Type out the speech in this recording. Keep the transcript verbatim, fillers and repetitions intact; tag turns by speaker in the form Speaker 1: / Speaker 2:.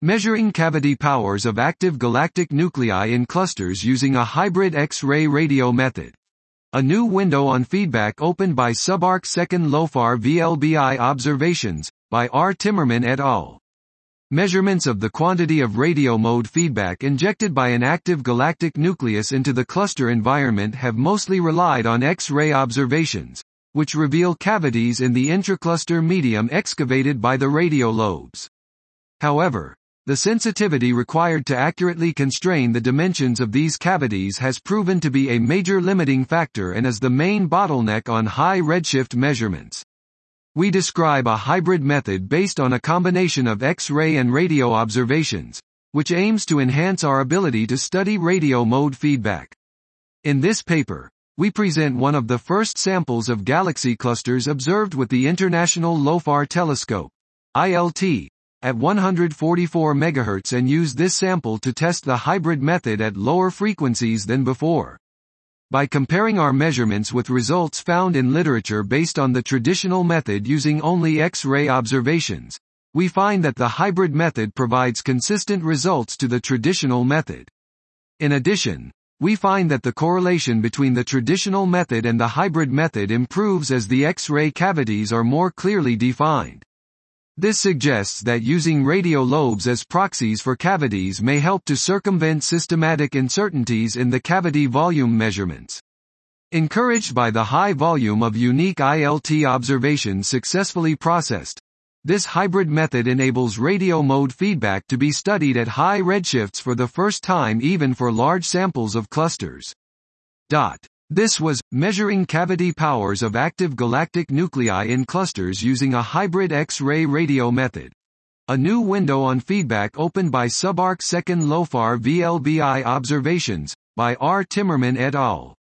Speaker 1: Measuring cavity powers of active galactic nuclei in clusters using a hybrid X-ray radio method. A new window on feedback opened by subarc second LOFAR V L B I observations, by R. Timmerman et al. Measurements of the quantity of radio mode feedback injected by an active galactic nucleus into the cluster environment have mostly relied on X-ray observations, which reveal cavities in the intracluster medium excavated by the radio lobes. However, the sensitivity required to accurately constrain the dimensions of these cavities has proven to be a major limiting factor and is the main bottleneck on high redshift measurements. We describe a hybrid method based on a combination of X-ray and radio observations, which aims to enhance our ability to study radio mode feedback. In this paper, we present one of the first samples of galaxy clusters observed with the International LOFAR Telescope, I L T, at one hundred forty-four megahertz and use this sample to test the hybrid method at lower frequencies than before. By comparing our measurements with results found in literature based on the traditional method using only X-ray observations, we find that the hybrid method provides consistent results to the traditional method. In addition, we find that the correlation between the traditional method and the hybrid method improves as the X-ray cavities are more clearly defined. This suggests that using radio lobes as proxies for cavities may help to circumvent systematic uncertainties in the cavity volume measurements. Encouraged by the high volume of unique I L T observations successfully processed, this hybrid method enables radio mode feedback to be studied at high redshifts for the first time even for large samples of clusters. Dot. This was, Measuring Cavity Powers of Active Galactic Nuclei in Clusters Using a Hybrid X-ray Radio Method. A new window on feedback opened by subarc second LOFAR V L B I observations, by R. Timmerman et al.